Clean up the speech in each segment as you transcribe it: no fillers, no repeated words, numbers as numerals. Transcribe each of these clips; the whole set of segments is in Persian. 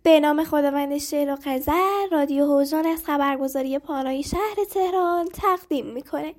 به نام خداوند شعر و غزل، رادیو هوزان از خبرگزاری پانایی شهر تهران تقدیم می‌کند.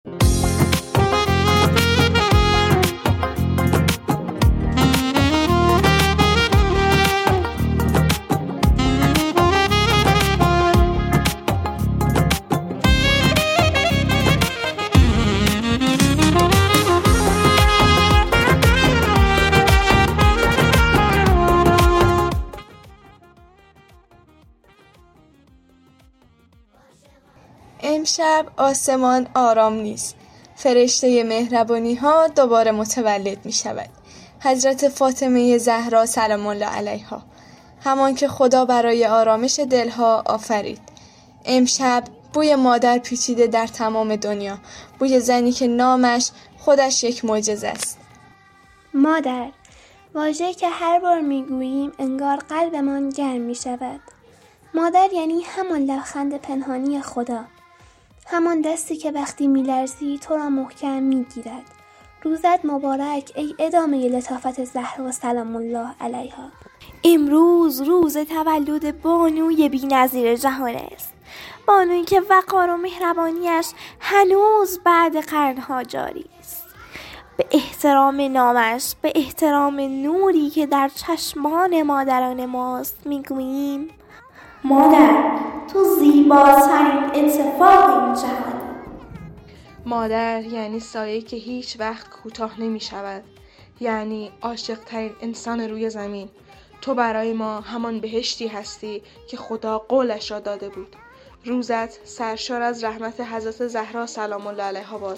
امشب آسمان آرام نیست. فرشته مهربانی ها دوباره متولد می شود. حضرت فاطمه زهرا سلام الله علیها، همان که خدا برای آرامش دلها آفرید. امشب بوی مادر پیچیده در تمام دنیا، بوی زنی که نامش خودش یک معجزه است. مادر، واژه‌ای که هر بار میگوییم انگار قلبمان گرم می شود. مادر یعنی همان لبخند پنهانی خدا، همان دستی که وقتی میلرزی تو را محکم میگیرد. روزت مبارک ای ادامه لطافت زهرا سلام الله علیها. امروز روز تولد بانوی بی‌نظیر جهان است، بانویی که وقار و مهربانیش هنوز بعد قرنها جاری است. به احترام نامش، به احترام نوری که در چشمان مادران ماست میگوییم مادر، تو زیباترین اتفاق این جهانی. مادر یعنی سایه‌ای که هیچ وقت کوتاه نمی شود، یعنی عاشق‌ترین انسان روی زمین. تو برای ما همان بهشتی هستی که خدا قولش را داده بود. روزت سرشار از رحمت حضرت زهرا سلام الله علیها باد.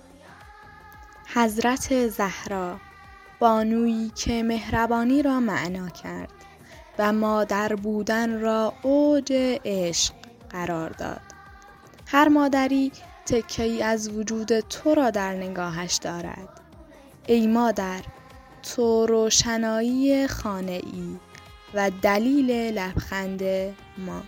حضرت زهرا، بانویی که مهربانی را معنا کرد و مادر بودن را اوج عشق قرار داد. هر مادری تکه‌ای از وجود تو را در نگاهش دارد. ای مادر، تو روشنایی خانه‌ای و دلیل لبخند ما.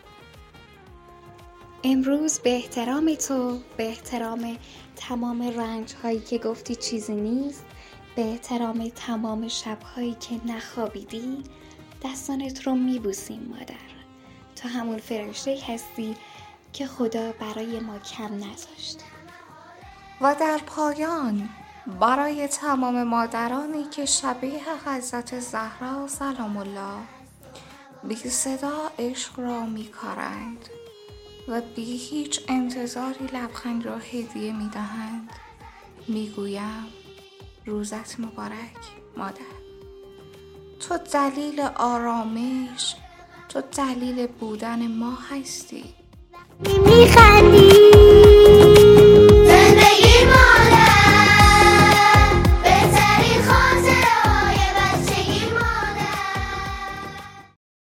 امروز به احترام تو، به احترام تمام رنج‌هایی که گفتی چیزی نیست، به احترام تمام شب‌هایی که نخوابیدی، دستانت رو میبوسیم مادر. تو همون فرشته هستی که خدا برای ما کم نذاشته. و در پایان برای تمام مادرانی که شبیه حضرت زهرا سلام الله بی صدا عشق را میکارند و بی هیچ انتظاری لبخند را هدیه میدهند، میگویم روزت مبارک مادر. تو دلیل آرامش، تو دلیل بودن ما هستی. میخند